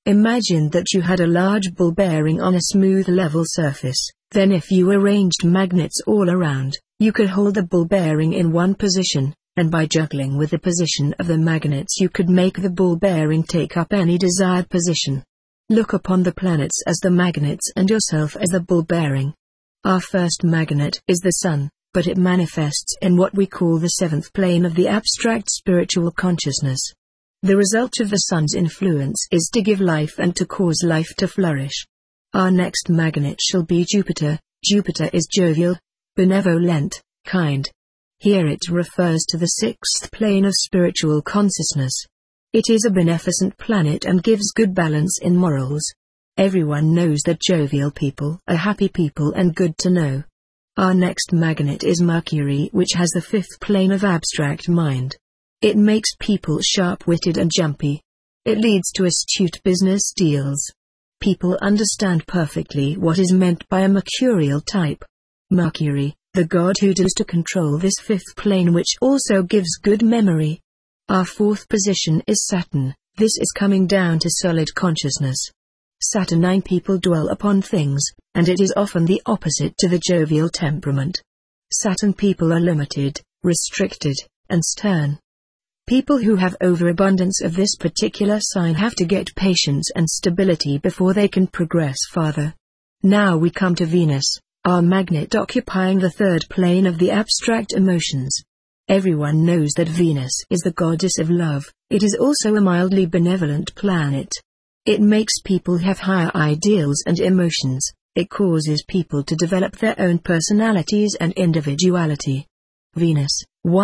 Imagine that you had a large ball bearing on a smooth level surface. Then if you arranged magnets all around, you could hold the ball bearing in one position, and by juggling with the position of the magnets you could make the ball bearing take up any desired position. Look upon the planets as the magnets and yourself as the ball bearing. Our first magnet is the sun, but it manifests in what we call the seventh plane of the abstract spiritual consciousness. The result of the sun's influence is to give life and to cause life to flourish. Our next magnet shall be Jupiter. Jupiter is jovial, benevolent, kind. Here it refers to the sixth plane of spiritual consciousness. It is a beneficent planet and gives good balance in morals. Everyone knows that jovial people are happy people and good to know. Our next magnet is Mercury, which has the fifth plane of abstract mind. It makes people sharp-witted and jumpy. It leads to astute business deals. People understand perfectly what is meant by a mercurial type. Mercury, the god who does to control this fifth plane, which also gives good memory. Our fourth position is Saturn. This is coming down to solid consciousness. Saturnine people dwell upon things, and it is often the opposite to the jovial temperament. Saturn people are limited, restricted, and stern. People who have overabundance of this particular sign have to get patience and stability before they can progress farther. Now we come to Venus, our magnet occupying the third plane of the abstract emotions. Everyone knows that Venus is the goddess of love. It is also a mildly benevolent planet. It makes people have higher ideals and emotions. It causes people to develop their own personalities and individuality. Venus,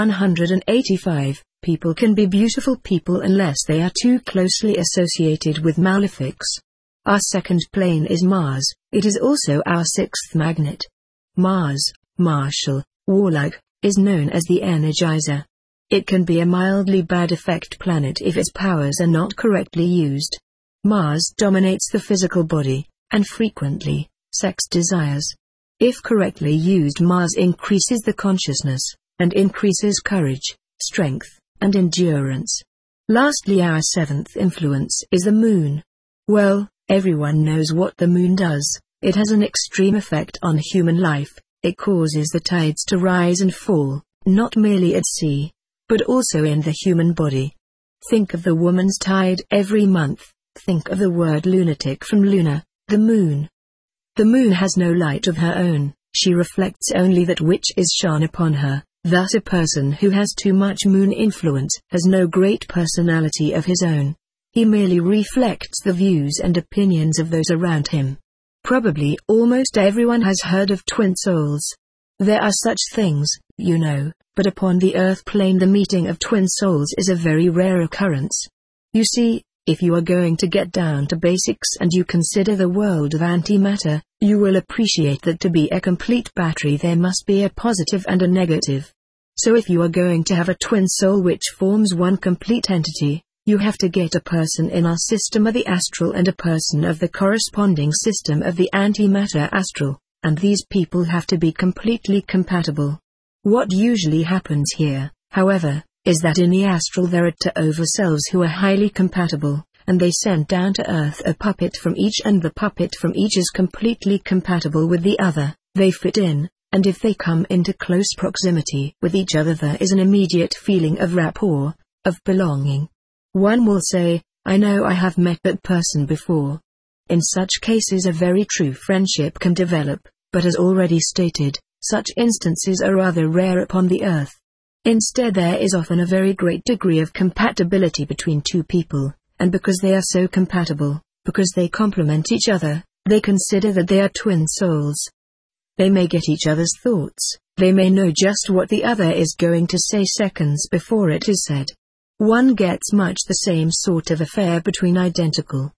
185. People can be beautiful people unless they are too closely associated with malefics. Our second plane is Mars. It is also our sixth magnet. Mars, martial, warlike, is known as the Energizer. It can be a mildly bad effect planet if its powers are not correctly used. Mars dominates the physical body, and frequently, sex desires. If correctly used, Mars increases the consciousness, and increases courage, strength, and endurance. Lastly, our seventh influence is the moon. Well, everyone knows what the moon does. It has an extreme effect on human life. It causes the tides to rise and fall, not merely at sea, but also in the human body. Think of the woman's tide every month. Think of the word lunatic from Luna, the moon. The moon has no light of her own. She reflects only that which is shone upon her. Thus a person who has too much moon influence has no great personality of his own. He merely reflects the views and opinions of those around him. Probably almost everyone has heard of twin souls. There are such things, you know, but upon the earth plane the meeting of twin souls is a very rare occurrence. You see, if you are going to get down to basics and you consider the world of antimatter, you will appreciate that to be a complete battery there must be a positive and a negative. So if you are going to have a twin soul which forms one complete entity, you have to get a person in our system of the astral and a person of the corresponding system of the antimatter astral, and these people have to be completely compatible. What usually happens here, however, is that in the astral there are two overselves who are highly compatible, and they send down to earth a puppet from each, and the puppet from each is completely compatible with the other. They fit in, and if they come into close proximity with each other there is an immediate feeling of rapport, of belonging. One will say, I know I have met that person before. In such cases a very true friendship can develop, but as already stated, such instances are rather rare upon the earth. Instead there is often a very great degree of compatibility between two people, and because they are so compatible, because they complement each other, they consider that they are twin souls. They may get each other's thoughts, they may know just what the other is going to say seconds before it is said. One gets much the same sort of affair between identical,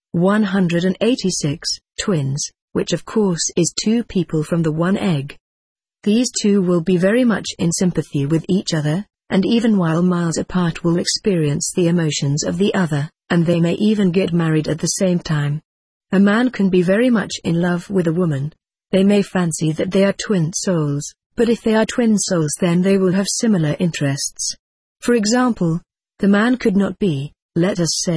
186, twins, which of course is two people from the one egg. These two will be very much in sympathy with each other, and even while miles apart will experience the emotions of the other, and they may even get married at the same time. A man can be very much in love with a woman. They may fancy that they are twin souls, but if they are twin souls then they will have similar interests. For example, the man could not be, let us say,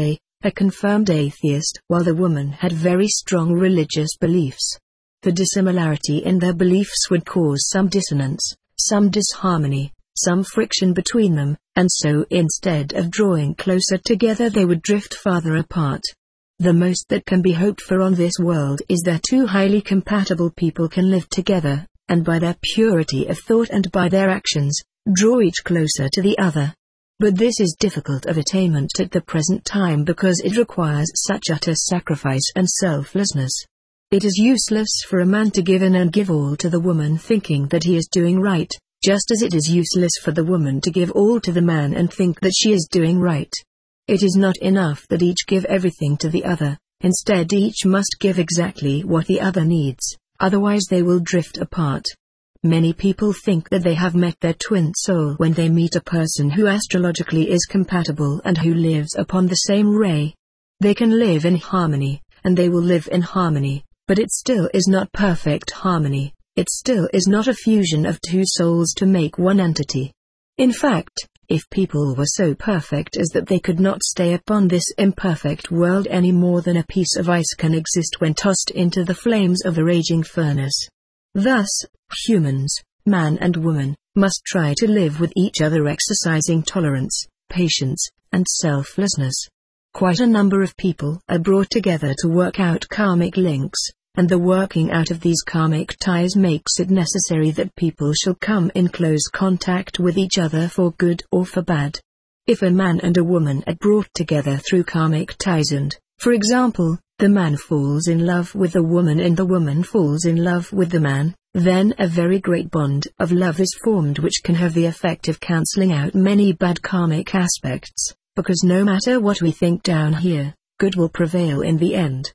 a confirmed atheist, while the woman had very strong religious beliefs. The dissimilarity in their beliefs would cause some dissonance, some disharmony, some friction between them, and so instead of drawing closer together they would drift farther apart. The most that can be hoped for on this world is that two highly compatible people can live together, and by their purity of thought and by their actions, draw each closer to the other. But this is difficult of attainment at the present time because it requires such utter sacrifice and selflessness. It is useless for a man to give in and give all to the woman thinking that he is doing right, just as it is useless for the woman to give all to the man and think that she is doing right. It is not enough that each give everything to the other, instead each must give exactly what the other needs, otherwise they will drift apart. Many people think that they have met their twin soul when they meet a person who astrologically is compatible and who lives upon the same ray. They can live in harmony, and they will live in harmony, but it still is not perfect harmony, it still is not a fusion of two souls to make one entity. In fact, if people were so perfect as that they could not stay upon this imperfect world any more than a piece of ice can exist when tossed into the flames of a raging furnace. Thus, humans, man and woman, must try to live with each other exercising tolerance, patience, and selflessness. Quite a number of people are brought together to work out karmic links, and the working out of these karmic ties makes it necessary that people shall come in close contact with each other for good or for bad. If a man and a woman are brought together through karmic ties and, for example, the man falls in love with the woman and the woman falls in love with the man, then a very great bond of love is formed which can have the effect of cancelling out many bad karmic aspects, because no matter what we think down here, good will prevail in the end.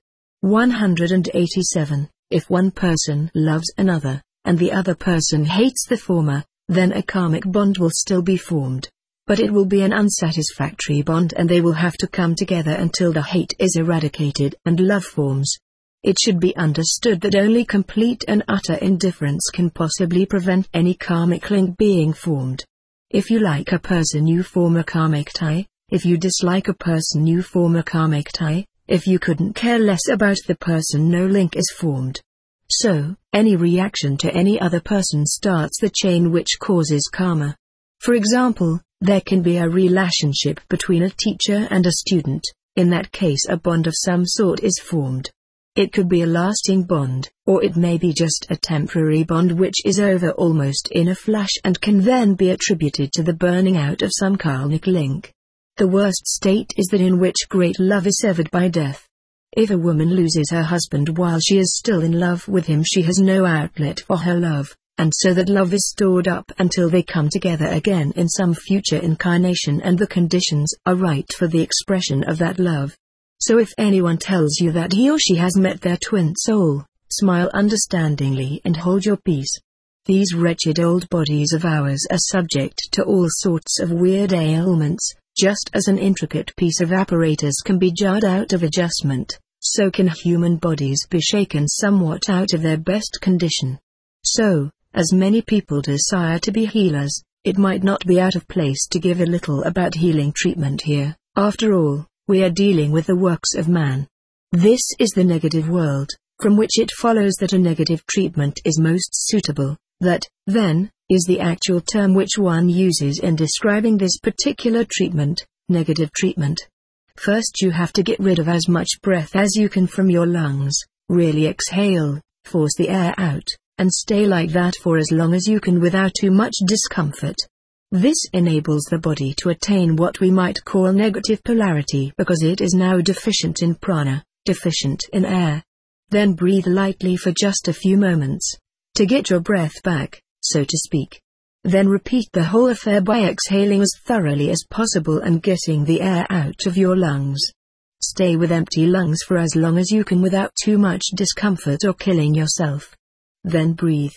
187. If one person loves another, and the other person hates the former, then a karmic bond will still be formed. But it will be an unsatisfactory bond and they will have to come together until the hate is eradicated and love forms. It should be understood that only complete and utter indifference can possibly prevent any karmic link being formed. If you like a person you form a karmic tie, if you dislike a person you form a karmic tie. If you couldn't care less about the person no link is formed. So, any reaction to any other person starts the chain which causes karma. For example, there can be a relationship between a teacher and a student, in that case a bond of some sort is formed. It could be a lasting bond, or it may be just a temporary bond which is over almost in a flash and can then be attributed to the burning out of some karmic link. The worst state is that in which great love is severed by death. If a woman loses her husband while she is still in love with him, she has no outlet for her love, and so that love is stored up until they come together again in some future incarnation and the conditions are right for the expression of that love. So if anyone tells you that he or she has met their twin soul, smile understandingly and hold your peace. These wretched old bodies of ours are subject to all sorts of weird ailments. Just as an intricate piece of apparatus can be jarred out of adjustment, so can human bodies be shaken somewhat out of their best condition. So, as many people desire to be healers, it might not be out of place to give a little about healing treatment here. After all, we are dealing with the works of man. This is the negative world, from which it follows that a negative treatment is most suitable. That, then, is the actual term which one uses in describing this particular treatment, negative treatment. First you have to get rid of as much breath as you can from your lungs, really exhale, force the air out, and stay like that for as long as you can without too much discomfort. This enables the body to attain what we might call negative polarity because it is now deficient in prana, deficient in air. Then breathe lightly for just a few moments, to get your breath back, so to speak. Then repeat the whole affair by exhaling as thoroughly as possible and getting the air out of your lungs. Stay with empty lungs for as long as you can without too much discomfort or killing yourself. Then breathe,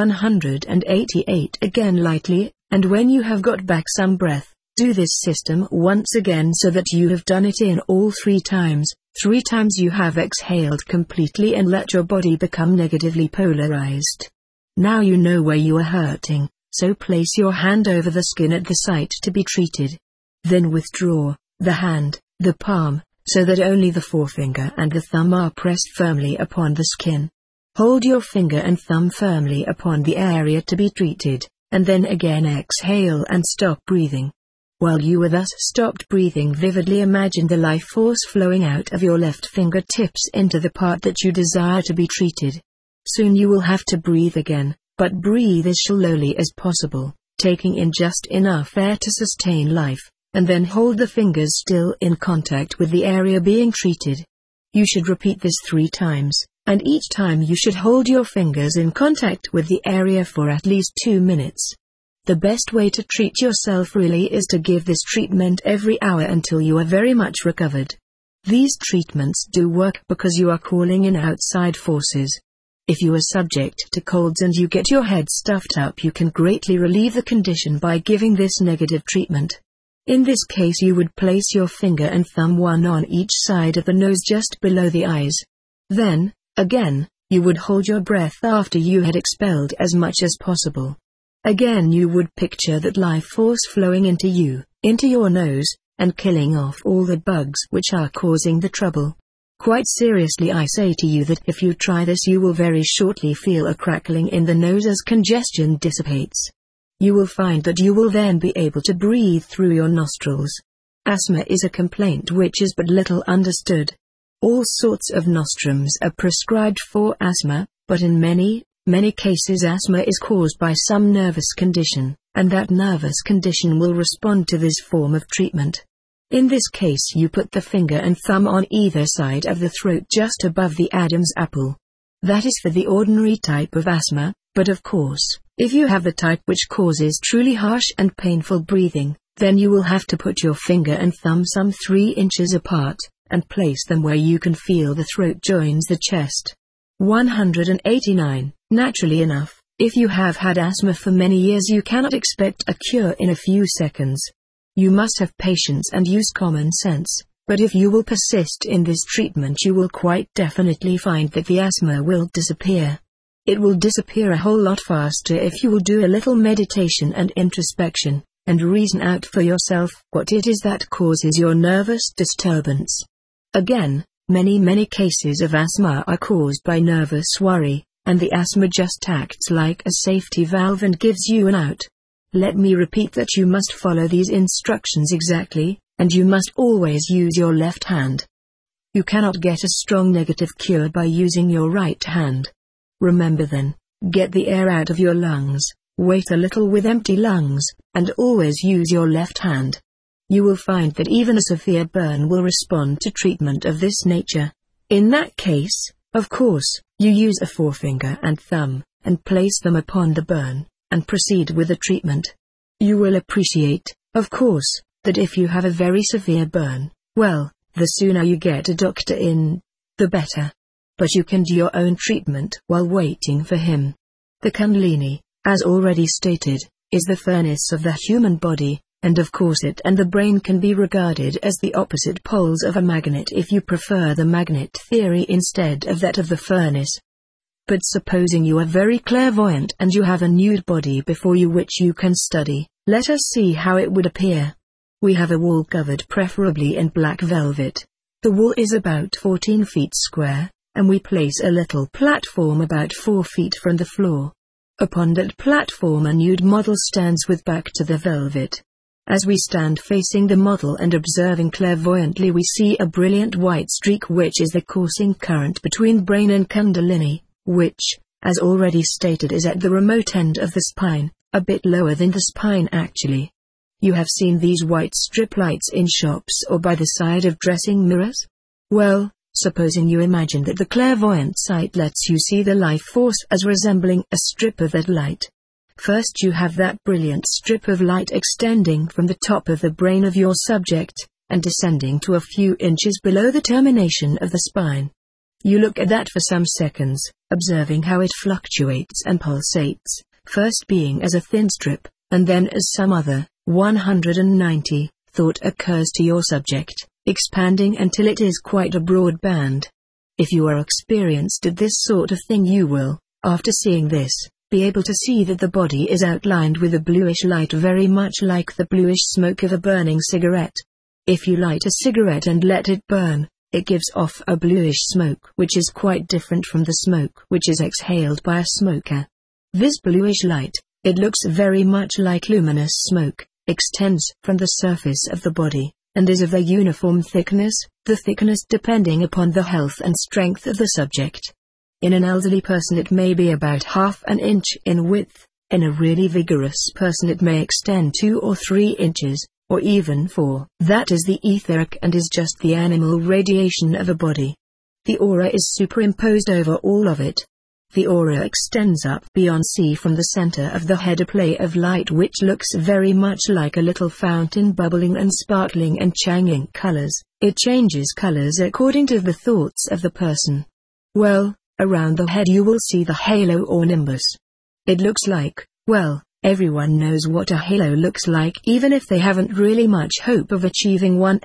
188 again lightly, and when you have got back some breath, do this system once again so that you have done it in all 3 times. 3 times you have exhaled completely and let your body become negatively polarized. Now you know where you are hurting, so place your hand over the skin at the site to be treated. Then withdraw the hand, the palm, so that only the forefinger and the thumb are pressed firmly upon the skin. Hold your finger and thumb firmly upon the area to be treated, and then again exhale and stop breathing. While you are thus stopped breathing, vividly imagine the life force flowing out of your left fingertips into the part that you desire to be treated. Soon you will have to breathe again, but breathe as slowly as possible, taking in just enough air to sustain life, and then hold the fingers still in contact with the area being treated. You should repeat this 3 times, and each time you should hold your fingers in contact with the area for at least 2 minutes. The best way to treat yourself really is to give this treatment every hour until you are very much recovered. These treatments do work because you are calling in outside forces. If you are subject to colds and you get your head stuffed up, you can greatly relieve the condition by giving this negative treatment. In this case, you would place your finger and thumb one on each side of the nose just below the eyes. Then, again, you would hold your breath after you had expelled as much as possible. Again you would picture that life force flowing into you, into your nose, and killing off all the bugs which are causing the trouble. Quite seriously, I say to you that if you try this, you will very shortly feel a crackling in the nose as congestion dissipates. You will find that you will then be able to breathe through your nostrils. Asthma is a complaint which is but little understood. All sorts of nostrums are prescribed for asthma, but in many cases asthma is caused by some nervous condition, and that nervous condition will respond to this form of treatment. In this case, you put the finger and thumb on either side of the throat just above the Adam's apple. That is for the ordinary type of asthma, but of course, if you have the type which causes truly harsh and painful breathing, then you will have to put your finger and thumb some 3 inches apart, and place them where you can feel the throat joins the chest. 189. Naturally enough, if you have had asthma for many years, you cannot expect a cure in a few seconds. You must have patience and use common sense, but if you will persist in this treatment, you will quite definitely find that the asthma will disappear. It will disappear a whole lot faster if you will do a little meditation and introspection, and reason out for yourself what it is that causes your nervous disturbance. Again, many cases of asthma are caused by nervous worry, and the asthma just acts like a safety valve and gives you an out. Let me repeat that you must follow these instructions exactly, and you must always use your left hand. You cannot get a strong negative cure by using your right hand. Remember then, get the air out of your lungs, wait a little with empty lungs, and always use your left hand. You will find that even a severe burn will respond to treatment of this nature. In that case, of course, you use a forefinger and thumb, and place them upon the burn, and proceed with the treatment. You will appreciate, of course, that if you have a very severe burn, well, the sooner you get a doctor in, the better. But you can do your own treatment while waiting for him. The Kundalini, as already stated, is the furnace of the human body, and of course it and the brain can be regarded as the opposite poles of a magnet if you prefer the magnet theory instead of that of the furnace. But supposing you are very clairvoyant and you have a nude body before you which you can study, let us see how it would appear. We have a wall covered preferably in black velvet. The wall is about 14 feet square, and we place a little platform about 4 feet from the floor. Upon that platform a nude model stands with back to the velvet. As we stand facing the model and observing clairvoyantly, we see a brilliant white streak which is the coursing current between brain and Kundalini, which, as already stated, is at the remote end of the spine, a bit lower than the spine actually. You have seen these white strip lights in shops or by the side of dressing mirrors? Well, supposing you imagine that the clairvoyant sight lets you see the life force as resembling a strip of that light. First you have that brilliant strip of light extending from the top of the brain of your subject, and descending to a few inches below the termination of the spine. You look at that for some seconds, observing how it fluctuates and pulsates, first being as a thin strip, and then as some other, 190, thought occurs to your subject, expanding until it is quite a broad band. If you are experienced at this sort of thing, you will, after seeing this, be able to see that the body is outlined with a bluish light very much like the bluish smoke of a burning cigarette. If you light a cigarette and let it burn, it gives off a bluish smoke which is quite different from the smoke which is exhaled by a smoker. This bluish light, it looks very much like luminous smoke, extends from the surface of the body, and is of a uniform thickness, the thickness depending upon the health and strength of the subject. In an elderly person it may be about half an inch in width, in a really vigorous person it may extend 2 or 3 inches, or even 4. That is the etheric and is just the animal radiation of a body. The aura is superimposed over all of it. The aura extends up beyond C from the center of the head, a play of light which looks very much like a little fountain bubbling and sparkling and changing colors. It changes colors according to the thoughts of the person. Well, around the head you will see the halo or nimbus. It looks like, well, everyone knows what a halo looks like even if they haven't really much hope of achieving one!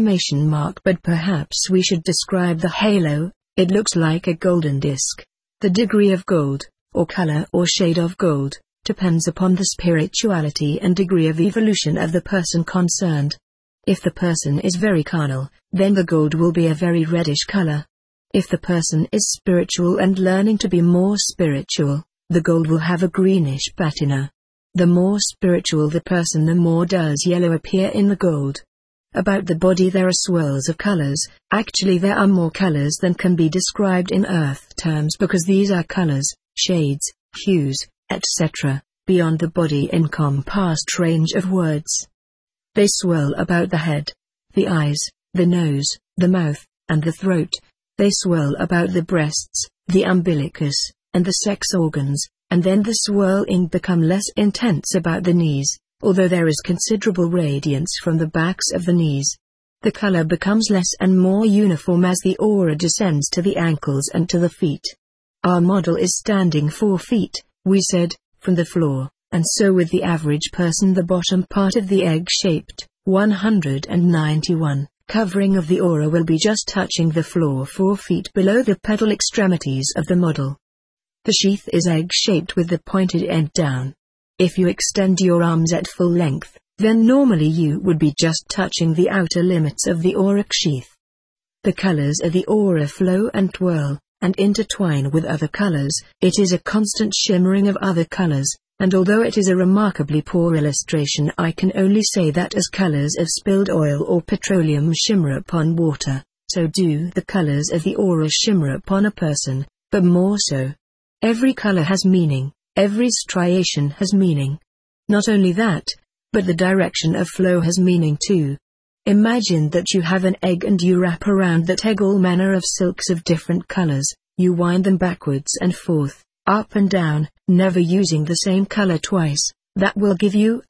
But perhaps we should describe the halo. It looks like a golden disc. The degree of gold, or color or shade of gold, depends upon the spirituality and degree of evolution of the person concerned. If the person is very carnal, then the gold will be a very reddish color. If the person is spiritual and learning to be more spiritual, the gold will have a greenish patina. The more spiritual the person, the more does yellow appear in the gold. About the body there are swirls of colors. Actually there are more colors than can be described in earth terms, because these are colors, shades, hues, etc., beyond the body encompassed range of words. They swirl about the head, the eyes, the nose, the mouth, and the throat. They swirl about the breasts, the umbilicus, and the sex organs, and then the swirling become less intense about the knees, although there is considerable radiance from the backs of the knees. The color becomes less and more uniform as the aura descends to the ankles and to the feet. Our model is standing 4 feet, we said, from the floor, and so with the average person the bottom part of the egg-shaped, 191, covering of the aura will be just touching the floor 4 feet below the pedal extremities of the model. The sheath is egg-shaped with the pointed end down. If you extend your arms at full length, then normally you would be just touching the outer limits of the auric sheath. The colors of the aura flow and twirl, and intertwine with other colors. It is a constant shimmering of other colors, and although it is a remarkably poor illustration, I can only say that as colors of spilled oil or petroleum shimmer upon water, so do the colors of the aura shimmer upon a person, but more so. Every color has meaning, every striation has meaning. Not only that, but the direction of flow has meaning too. Imagine that you have an egg and you wrap around that egg all manner of silks of different colors. You wind them backwards and forth, up and down, never using the same color twice. That will give you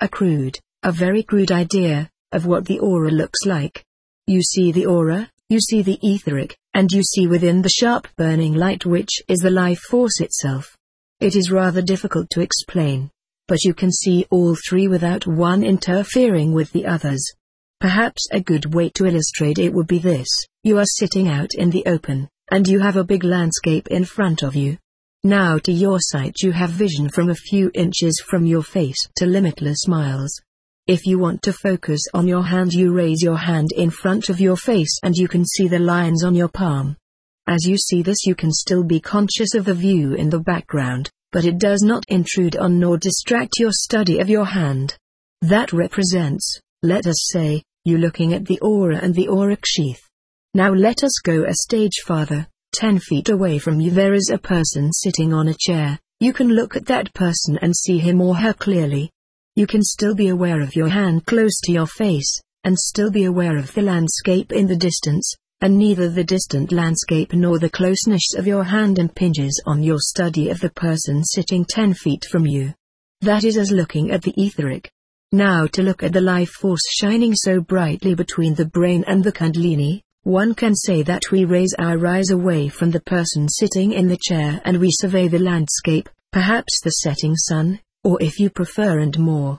a very crude idea of what the aura looks like. You see the aura, you see the etheric, and you see within the sharp burning light which is the life force itself. It is rather difficult to explain, but you can see all 3 without one interfering with the others. Perhaps a good way to illustrate it would be this: you are sitting out in the open, and you have a big landscape in front of you. Now to your sight you have vision from a few inches from your face to limitless miles. If you want to focus on your hand, you raise your hand in front of your face and you can see the lines on your palm. As you see this, you can still be conscious of the view in the background, but it does not intrude on nor distract your study of your hand. That represents, let us say, you looking at the aura and the auric sheath. Now let us go a stage farther. 10 feet away from you there is a person sitting on a chair. You can look at that person and see him or her clearly. You can still be aware of your hand close to your face, and still be aware of the landscape in the distance, and neither the distant landscape nor the closeness of your hand impinges on your study of the person sitting 10 feet from you. That is as looking at the etheric. Now to look at the life force shining so brightly between the brain and the kundalini, one can say that we raise our eyes away from the person sitting in the chair and we survey the landscape, perhaps the setting sun, or if you prefer and more,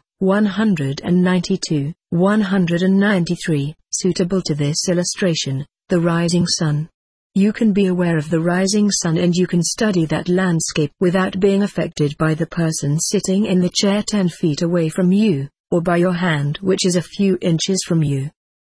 192, 193, suitable to this illustration, the rising sun. You can be aware of the rising sun and you can study that landscape without being affected by the person sitting in the chair 10 feet away from you, or by your hand which is a few inches from you.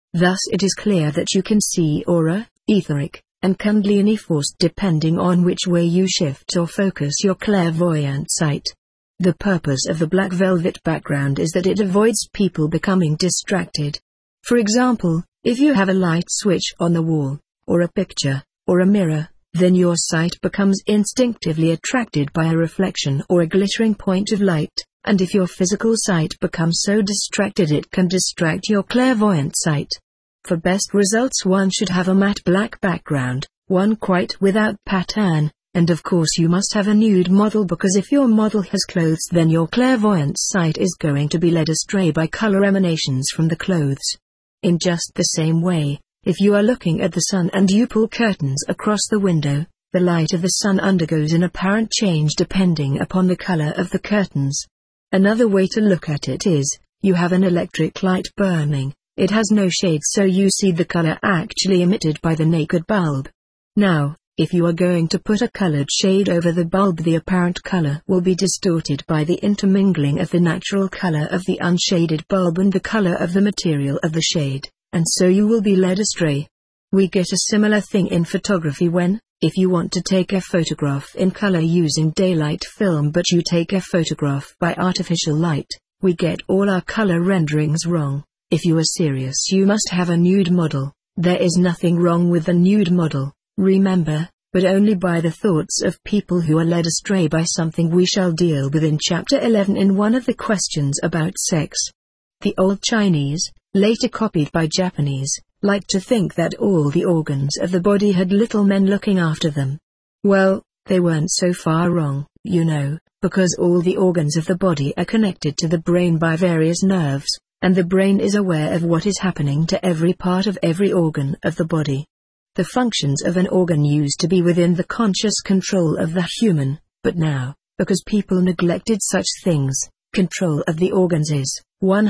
Thus it is clear that you can see aura, etheric, and kundalini force depending on which way you shift or focus your clairvoyant sight. The purpose of the black velvet background is that it avoids people becoming distracted. For example, if you have a light switch on the wall, or a picture, or a mirror, then your sight becomes instinctively attracted by a reflection or a glittering point of light, and if your physical sight becomes so distracted it can distract your clairvoyant sight. For best results one should have a matte black background, one quite without pattern, and of course you must have a nude model, because if your model has clothes then your clairvoyant sight is going to be led astray by color emanations from the clothes. In just the same way, if you are looking at the sun and you pull curtains across the window, the light of the sun undergoes an apparent change depending upon the color of the curtains. Another way to look at it is, you have an electric light burning, it has no shade so you see the color actually emitted by the naked bulb. Now, if you are going to put a colored shade over the bulb, the apparent color will be distorted by the intermingling of the natural color of the unshaded bulb and the color of the material of the shade, and so you will be led astray. We get a similar thing in photography when, if you want to take a photograph in color using daylight film but you take a photograph by artificial light, we get all our color renderings wrong. If you are serious you must have a nude model. There is nothing wrong with the nude model, remember, but only by the thoughts of people who are led astray by something we shall deal with in Chapter 11 in one of the questions about sex. The old Chinese, later copied by Japanese, liked to think that all the organs of the body had little men looking after them. Well, they weren't so far wrong, you know, because all the organs of the body are connected to the brain by various nerves, and the brain is aware of what is happening to every part of every organ of the body. The functions of an organ used to be within the conscious control of the human, but now, because people neglected such things, control of the organs is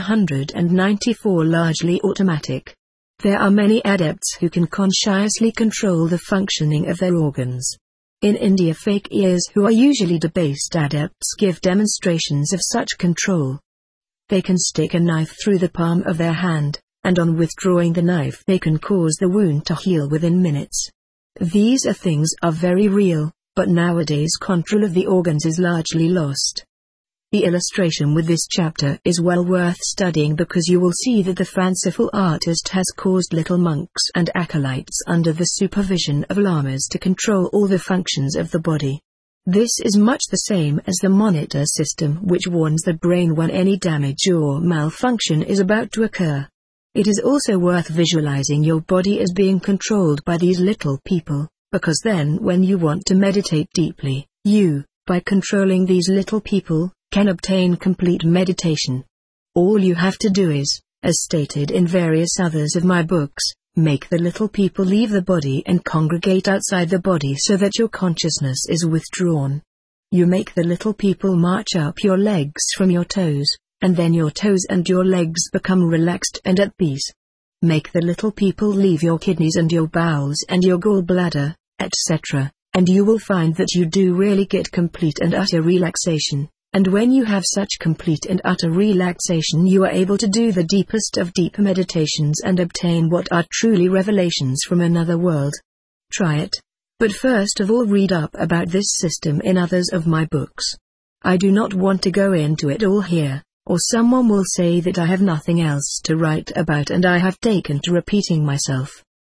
194 largely automatic. There are many adepts who can consciously control the functioning of their organs. In India, fakirs who are usually debased adepts give demonstrations of such control. They can stick a knife through the palm of their hand, and on withdrawing the knife they can cause the wound to heal within minutes. These things are very real, but nowadays control of the organs is largely lost. The illustration with this chapter is well worth studying because you will see that the fanciful artist has caused little monks and acolytes under the supervision of lamas to control all the functions of the body. This is much the same as the monitor system which warns the brain when any damage or malfunction is about to occur. It is also worth visualizing your body as being controlled by these little people, because then when you want to meditate deeply, you, by controlling these little people, can obtain complete meditation. All you have to do is, as stated in various others of my books, make the little people leave the body and congregate outside the body so that your consciousness is withdrawn. You make the little people march up your legs from your toes, and then your toes and your legs become relaxed and at peace. Make the little people leave your kidneys and your bowels and your gallbladder, etc., and you will find that you do really get complete and utter relaxation. And when you have such complete and utter relaxation you are able to do the deepest of deep meditations and obtain what are truly revelations from another world. Try it. But first of all read up about this system in others of my books. I do not want to go into it all here, or someone will say that I have nothing else to write about and I have taken to repeating myself.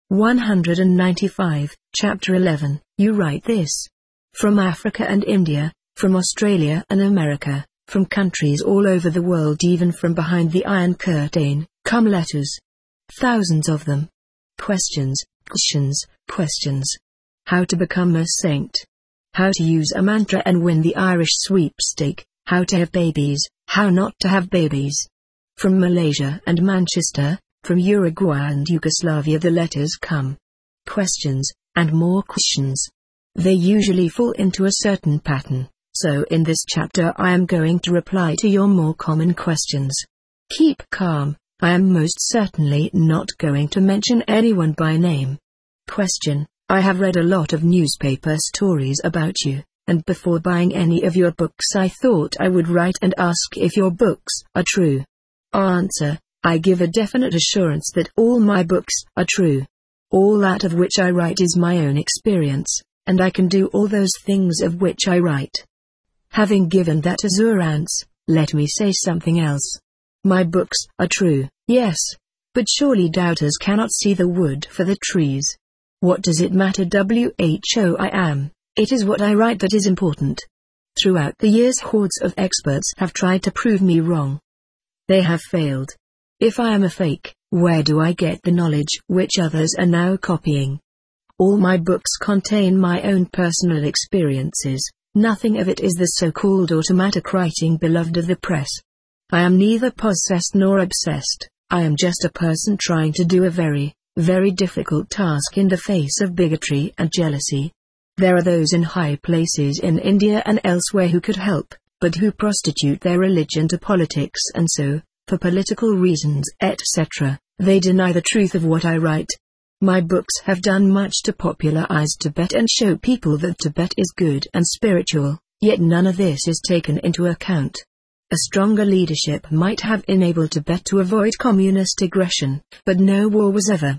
195, Chapter 11, you write this. From Africa and India, from Australia and America, from countries all over the world, even from behind the Iron Curtain, come letters. Thousands of them. Questions, questions, questions. How to become a saint. How to use a mantra and win the Irish sweepstake. How to have babies, how not to have babies. From Malaysia and Manchester, from Uruguay and Yugoslavia the letters come. Questions, and more questions. They usually fall into a certain pattern. So in this chapter I am going to reply to your more common questions. Keep calm, I am most certainly not going to mention anyone by name. Question, I have read a lot of newspaper stories about you, and before buying any of your books I thought I would write and ask if your books are true. Answer, I give a definite assurance that all my books are true. All that of which I write is my own experience, and I can do all those things of which I write. Having given that assurance, let me say something else. My books are true, yes, but surely doubters cannot see the wood for the trees. What does it matter who I am? It is what I write that is important. Throughout the years, hordes of experts have tried to prove me wrong. They have failed. If I am a fake, where do I get the knowledge which others are now copying? All my books contain my own personal experiences. Nothing of it is the so-called automatic writing beloved of the press. I am neither possessed nor obsessed. I am just a person trying to do a very, very difficult task in the face of bigotry and jealousy. There are those in high places in India and elsewhere who could help, but who prostitute their religion to politics, and so, for political reasons, etc., they deny the truth of what I write. My books have done much to popularize Tibet and show people that Tibet is good and spiritual, yet none of this is taken into account. A stronger leadership might have enabled Tibet to avoid communist aggression, but no war was ever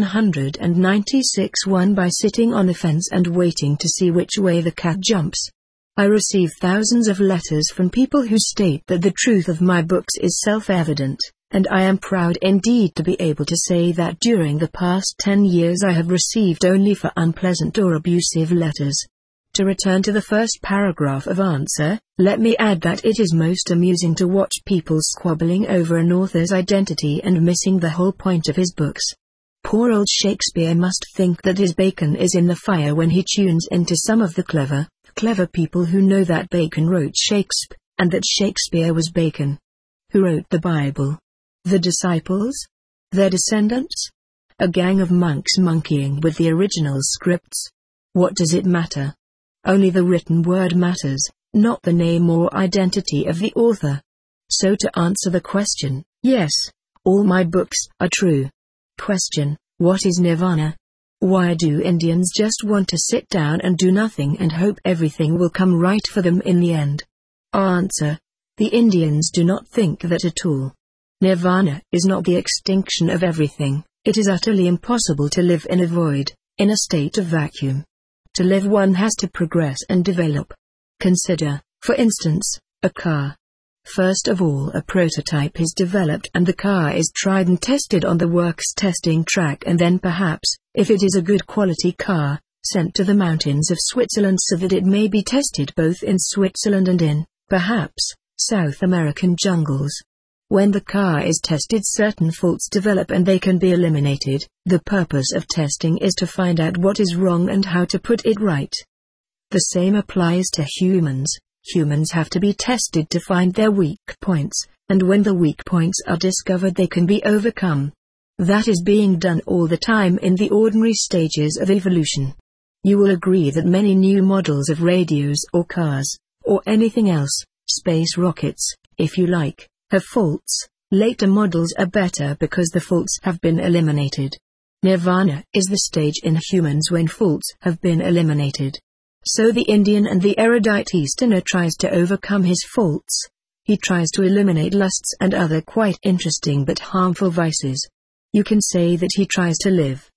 196 won by sitting on the fence and waiting to see which way the cat jumps. I receive thousands of letters from people who state that the truth of my books is self-evident, and I am proud indeed to be able to say that during the past 10 years I have received only for unpleasant or abusive letters. To return to the first paragraph of answer, let me add that it is most amusing to watch people squabbling over an author's identity and missing the whole point of his books. Poor old Shakespeare must think that his bacon is in the fire when he tunes into some of the clever people who know that Bacon wrote Shakespeare, and that Shakespeare was Bacon. Who wrote the Bible? The disciples? Their descendants? A gang of monks monkeying with the original scripts? What does it matter? Only the written word matters, not the name or identity of the author. So to answer the question, yes, all my books are true. Question: what is nirvana? Why do Indians just want to sit down and do nothing and hope everything will come right for them in the end? Answer: the Indians do not think that at all. Nirvana is not the extinction of everything. It is utterly impossible to live in a void, in a state of vacuum. To live, one has to progress and develop. Consider, for instance, a car. First of all, a prototype is developed and the car is tried and tested on the works testing track, and then perhaps, if it is a good quality car, sent to the mountains of Switzerland so that it may be tested both in Switzerland and in, perhaps, South American jungles. When the car is tested, certain faults develop and they can be eliminated. The purpose of testing is to find out what is wrong and how to put it right. The same applies to humans. Humans have to be tested to find their weak points, and when the weak points are discovered they can be overcome. That is being done all the time in the ordinary stages of evolution. You will agree that many new models of radios or cars, or anything else, space rockets, if you like, have faults. Later models are better because the faults have been eliminated. Nirvana is the stage in humans when faults have been eliminated. So the Indian and the erudite Easterner tries to overcome his faults. He tries to eliminate lusts and other quite interesting but harmful vices. You can say that he tries to live,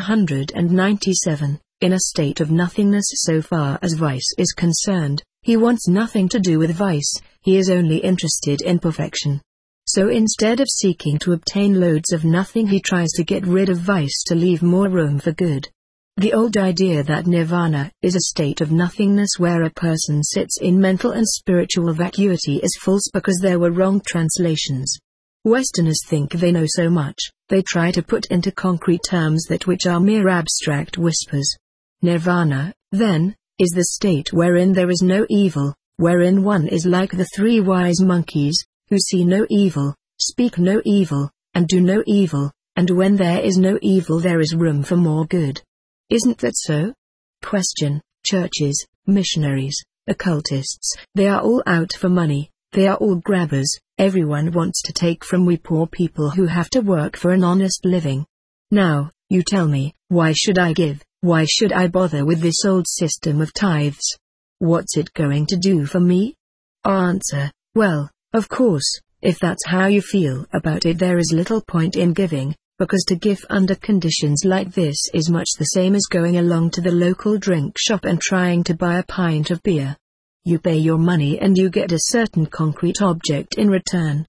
197, in a state of nothingness so far as vice is concerned. He wants nothing to do with vice, he is only interested in perfection. So instead of seeking to obtain loads of nothing, he tries to get rid of vice to leave more room for good. The old idea that nirvana is a state of nothingness where a person sits in mental and spiritual vacuity is false because there were wrong translations. Westerners think they know so much, they try to put into concrete terms that which are mere abstract whispers. Nirvana, then, is the state wherein there is no evil, wherein one is like the 3 wise monkeys, who see no evil, speak no evil, and do no evil, and when there is no evil there is room for more good. Isn't that so? Question: churches, missionaries, occultists, they are all out for money, they are all grabbers, everyone wants to take from we poor people who have to work for an honest living. Now, you tell me, why should I give? Why should I bother with this old system of tithes? What's it going to do for me? Answer: well, of course, If that's how you feel about it, there is little point in giving, because to give under conditions like this is much the same as going along to the local drink shop and trying to buy a pint of beer. You pay your money and you get a certain concrete object in return.